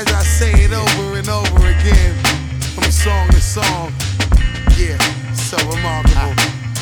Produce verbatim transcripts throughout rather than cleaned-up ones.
as I say it over and over again, from song to song. Yeah, so remarkable.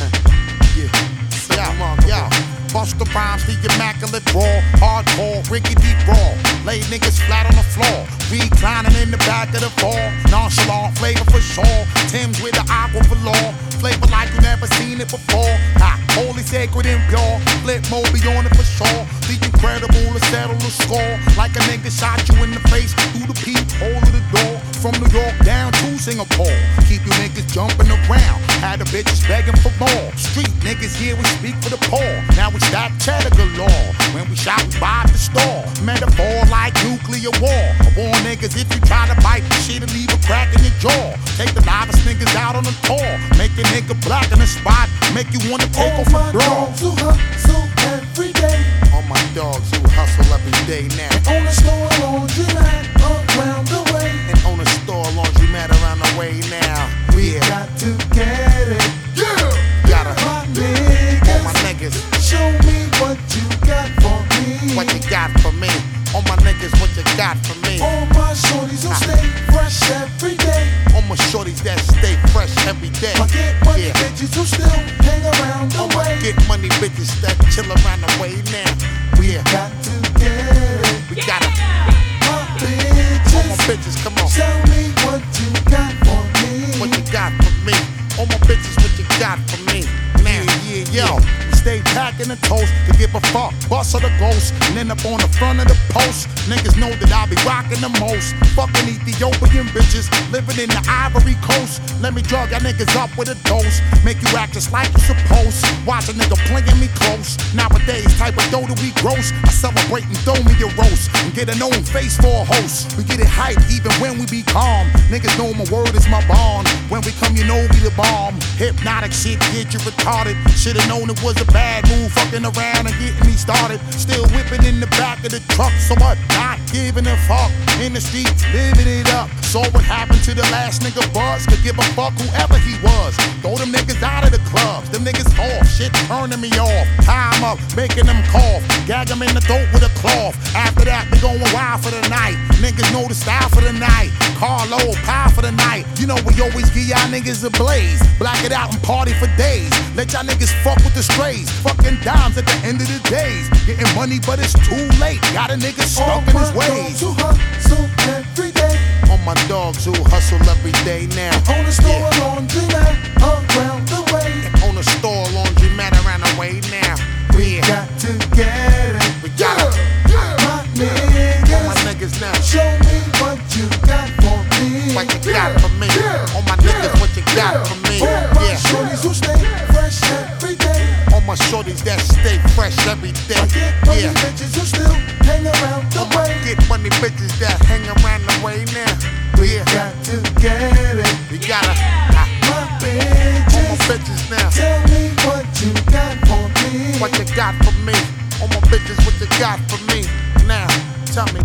Yeah, so yo, remarkable. Yo. Bust the rhymes, the immaculate raw, hardcore, rickety raw. Lay niggas flat on the floor, reclining in the back of the fall. Nonchalant flavor for sure. Tim's with the aqua for law. Flavor like you never seen it before. Ah, holy, sacred, and pure. Flip mode be on it for sure. The incredible to settle the score. Like a nigga shot you in the face through the peephole of the door. From New York down to Singapore. Keep you niggas jumping around. Had the bitches begging for more. Street niggas here, we speak for the poor. Now we stack cheddar galore. When we shot, we buy the store. Metaphor like nuclear war. I warn niggas if you try to bite the shit, leave a crack in your jaw. Take the livest niggas out on the tour. Make a nigga black in the spot. Make you wanna take off a bra. Dogs who hustle every day. All my dogs who hustle every day now. And on the store laundromat around the way. And own a store laundromat around the way now. We Yeah, got to get it. Yeah, gotta My all niggas, my niggas. show me what you got for me. What you got for me? All my niggas, what you got for me? All my shorties who stay fresh every day. All my shorties that stay fresh every day. My get money Yeah. bitches who still hang around the All my way. get money bitches that chill around the way now. Yeah, Got to get it. we gotta. My All my bitches, bitches, come on. tell me what you got for me. What you got for me? All my bitches, what you got for me? Now, yeah, yo, we stay packing the toast to give a fuck. Bust of the ghost and end up on the front of the post. Niggas know that I be rocking the most. Fucking Ethiopian bitches living in the Ivory Coast. Let me drug y'all niggas up with a dose. Make you act just like you supposed. Watch a nigga playing me close. Nowadays, type of dough that we gross. I celebrate and throw me a roast and get a known face for a host. We get it hype even when we be calm. Niggas know my word is my bond. When we come, you know we the bomb. Hypnotic shit get you retarded. Should've known it was a bad move, fucking around and getting me started. Still whipping in the back of the truck, so what? Not giving a fuck. In the streets, living it up. So what happened to the last nigga Buzz? Could give a fuck whoever he was. Throw them niggas out of the clubs. Them niggas off, shit turning me off. Time up, making them cough. Gag them in the throat with a cloth. After that, they going wild for the night. Niggas know the style for the night. Carlo, pie for the night. You know we always give y'all niggas a blaze. Black it out and party for days. Let y'all niggas fuck with the strays. Fucking dimes at the end of the days. Getting money, but it's too late. Got a nigga All stuck in my his dogs ways. who hustle every day. All my dogs who hustle every day now. On the store Yeah. laundromat around the way. On a store laundromat around the way now. We Yeah, got to get it. we gotta. My All my niggas, niggas now. show me what you got for me. What you got for me? All my niggas, what you got for me? All my Yeah. shorties who stay fresh every day. All my shorties that stay fresh every day. I get money Yeah. bitches who still hang around the All my way. get money bitches that hang around the way now. Yeah, Got to get it. we gotta. Ah, My all my bitches, bitches now. tell me what you got for me. What you got for me? All my bitches, what you got for me? Now, tell me.